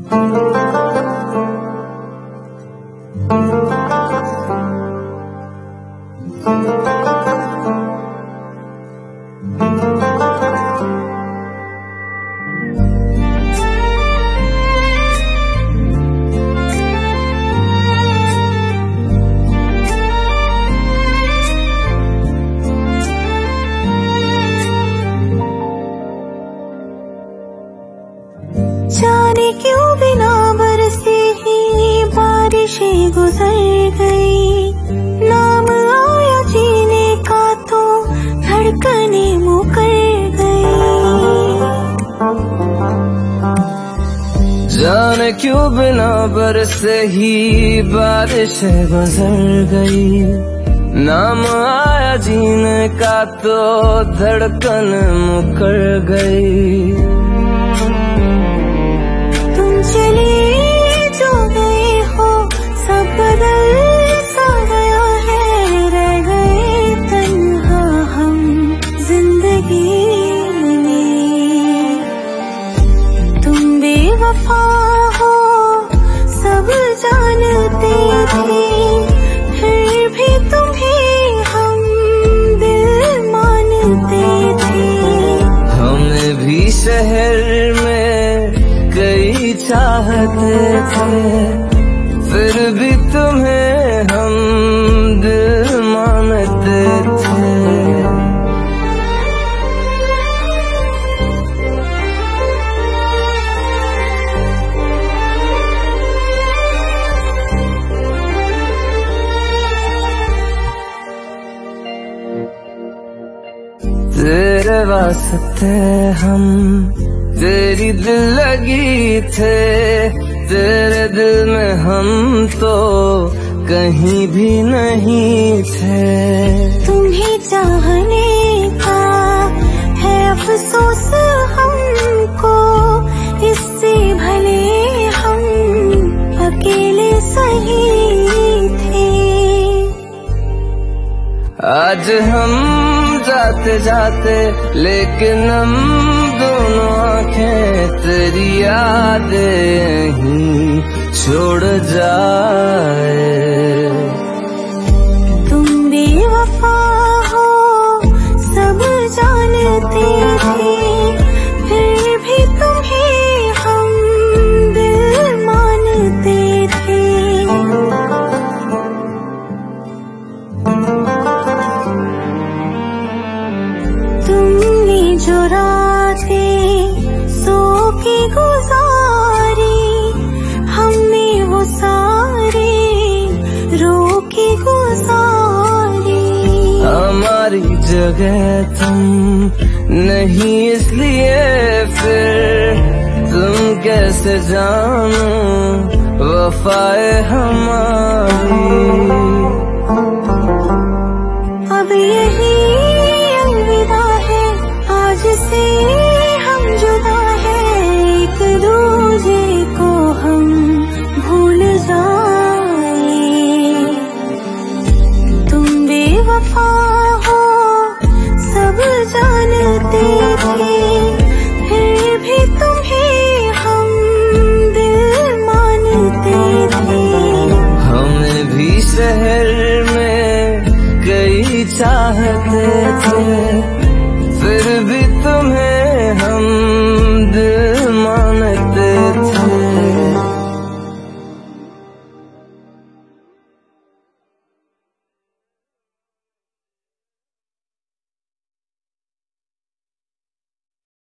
जाने क्यों बिना बरसे ही बारिशें गुजर गई, नाम आया जीने का तो धड़कने मुकर गई। जाने क्यों बिना बरसे ही बारिशें गुजर गई, नाम आया जीने का तो धड़कन मुकर गई। चले जो गए हो सब बदल सा गया है, रह गए तन्हा हम जिंदगी में। तुम बेवफा हो सब जानते थे, फिर भी तुम्हें हम दिल मानते थे। हमें भी शहर में कई चाहते थे, फिर भी तुम्हें हम दिल मानते थे। तेरे वास्ते हम तेरी दिल लगी थे, तेरे दिल में हम तो कहीं भी नहीं थे। तुम्हें चाहने का है अफसोस हमको, इससे भले हम अकेले सही थे। आज हम जाते जाते लेकिन हम दोनों आंखें तेरी यादें ही छोड़ जाए। तुम बेवफा हो सब जानते थे, फिर भी तुम्हें हम दिल मानते थे। तुमने जो रातें सो के गुजारी, हमने वो सारे रो के गुजारी। हमारी जगह तुम नहीं इसलिए फिर तुम कैसे जानो वफाए हमारी। अब यही अलविदा है, आज से हम जुदा है, एक दूजे को हम भूल जाए। तुम बेवफा हो सब जानते थे, फिर भी तुम्हें हम दिल मानते थे। हमें भी शहर में कई चाहते